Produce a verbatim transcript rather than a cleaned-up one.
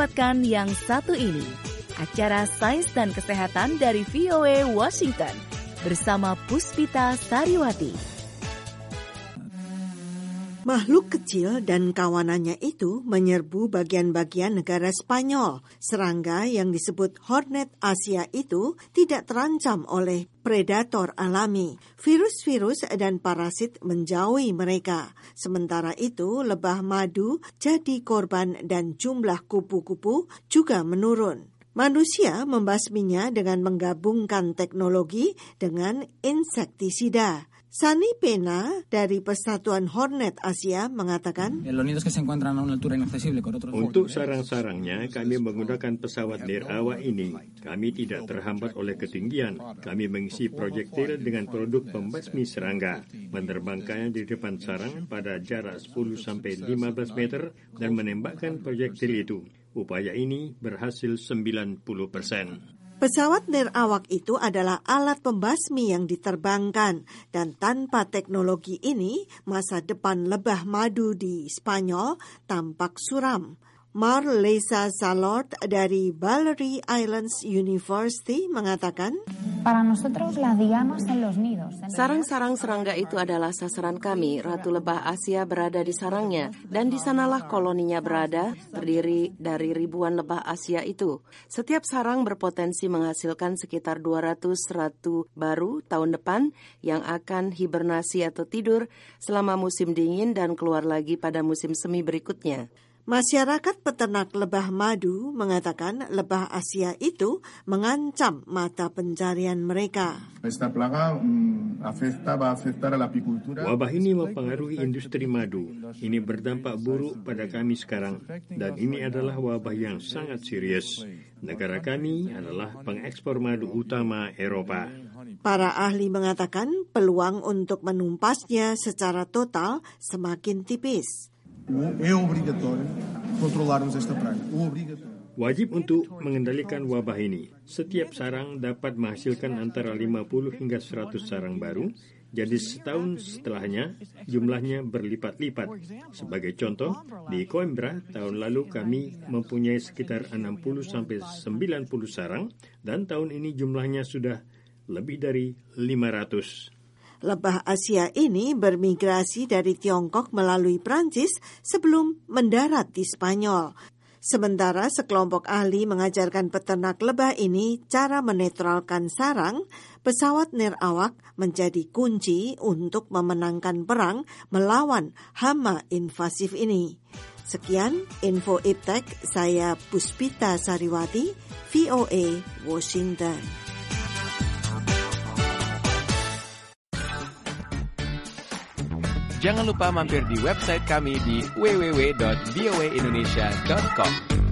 lewatkan yang satu ini, acara Sains dan Kesehatan dari V O A Washington bersama Puspita Sariwati. Makhluk kecil dan kawanannya itu menyerbu bagian-bagian negara Spanyol. Serangga yang disebut Hornet Asia itu tidak terancam oleh predator alami. Virus-virus dan parasit menjauhi mereka. Sementara itu, lebah madu jadi korban dan jumlah kupu-kupu juga menurun. Manusia membasminya dengan menggabungkan teknologi dengan insektisida. Sani Pena dari Persatuan Hornet Asia mengatakan, untuk sarang-sarangnya kami menggunakan pesawat nirawak ini. Kami tidak terhambat oleh ketinggian. Kami mengisi projektil dengan produk pembasmi serangga, menerbangkannya di depan sarang pada jarak sepuluh sampai lima belas meter dan menembakkan projektil itu. Upaya ini berhasil sembilan puluh persen. Pesawat nirawak itu adalah alat pembasmi yang diterbangkan, dan tanpa teknologi ini, masa depan lebah madu di Spanyol tampak suram. Marlesa Salord dari Balearic Islands University mengatakan, sarang-sarang serangga itu adalah sasaran kami. Ratu lebah Asia berada di sarangnya, dan di sanalah koloninya berada, terdiri dari ribuan lebah Asia itu. Setiap sarang berpotensi menghasilkan sekitar dua ratus ratu baru tahun depan yang akan hibernasi atau tidur selama musim dingin dan keluar lagi pada musim semi berikutnya. Masyarakat peternak lebah madu mengatakan lebah Asia itu mengancam mata pencarian mereka. Wabah ini mempengaruhi industri madu. Ini berdampak buruk pada kami sekarang, dan ini adalah wabah yang sangat serius. Negara kami adalah pengekspor madu utama Eropa. Para ahli mengatakan peluang untuk menumpasnya secara total semakin tipis. Wajib untuk mengendalikan wabah ini. Setiap sarang dapat menghasilkan antara lima puluh hingga seratus sarang baru. Jadi setahun setelahnya jumlahnya berlipat-lipat. Sebagai contoh, di Coimbra tahun lalu kami mempunyai sekitar enam puluh sampai sembilan puluh sarang, dan tahun ini jumlahnya sudah lebih dari lima ratus. Lebah Asia ini bermigrasi dari Tiongkok melalui Prancis sebelum mendarat di Spanyol. Sementara sekelompok ahli mengajarkan peternak lebah ini cara menetralkan sarang, pesawat nirawak menjadi kunci untuk memenangkan perang melawan hama invasif ini. Sekian info Iptek, saya Puspita Sariwati, V O A, Washington. Jangan lupa mampir di website kami di w w w dot v o a indonesia dot com.